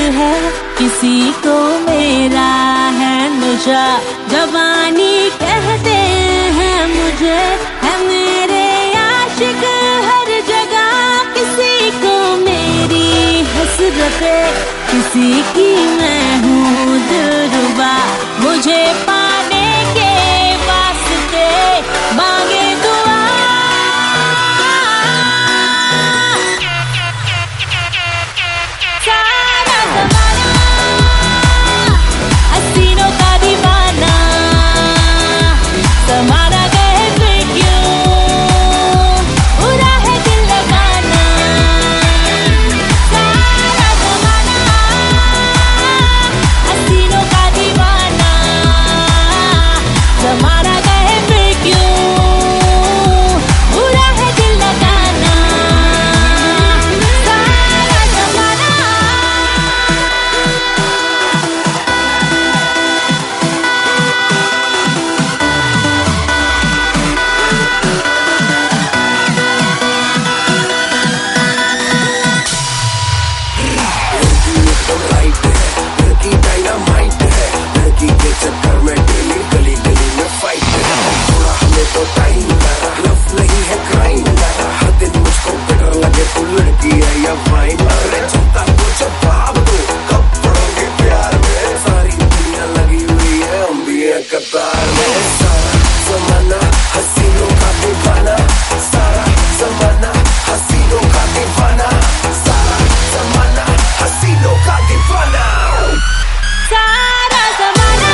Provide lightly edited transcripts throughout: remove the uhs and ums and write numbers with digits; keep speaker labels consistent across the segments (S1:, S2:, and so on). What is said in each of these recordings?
S1: है, किसी को मेरा है नशा। जवानी कहते हैं मुझे, है मेरे आशिक हर जगह। किसी को मेरी हसरत, किसी की मैं हूँ दिलरुबा। मुझे पाने के वास्ते मांगे दुआ। सारा ज़माना हसीनों का दीवाना, ज़माना कहे फिर क्यों बुरा है दिल लगाना। सारा ज़माना हसीनों का दीवाना, ज़माना कहे फिर क्यों बुरा है दिल लगाना। सारा ज़माना
S2: राइट है, लड़की डायनामाइट है। लड़की के चक्कर में डेली गली गली में फाइट है। थोड़ा हमें तो टाइम लगा, लव नहीं है क्राइम लगा। हर दिन मुझको बिटर लगे तू लड़की है या वाइन। अरे जनता को जवाब दो, कब पड़ोगे प्यार में। सारी दुनिया लगी हुई है, हम भी हैं कतार में। सारा ज़माना हसीनों का दीवाना, सारा ज़माना हसीनों का दीवाना, सारा ज़माना हसीनों का दीवाना।
S1: सारा ज़माना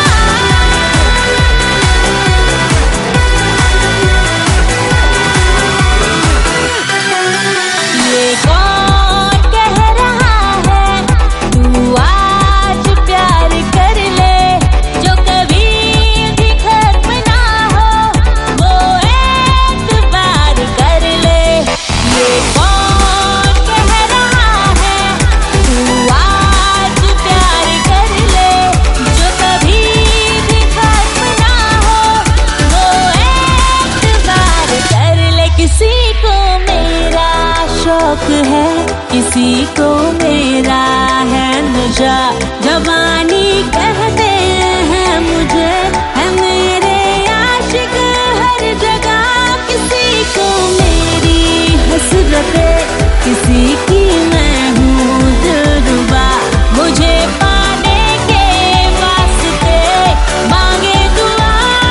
S1: ये कौन कह रहा है तू आज प्यार कर ले। जो कभी भी खत्म ना हो वो एतबार कर ले। ये कौन कह रहा है तू आज प्यार कर ले। जो कभी भी खत्म ना हो वो एतबार कर ले। किसी को मेरा शौक है, किसी को मेरा है नशा। जवानी कहते हैं मुझे, है मेरे आशिक हर जगह। किसी को मेरी हसरत, किसी की मैं हूँ दिलरुबा। मुझे पाने के वास्ते मांगे दुआ।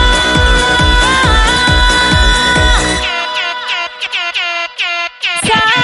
S1: सारा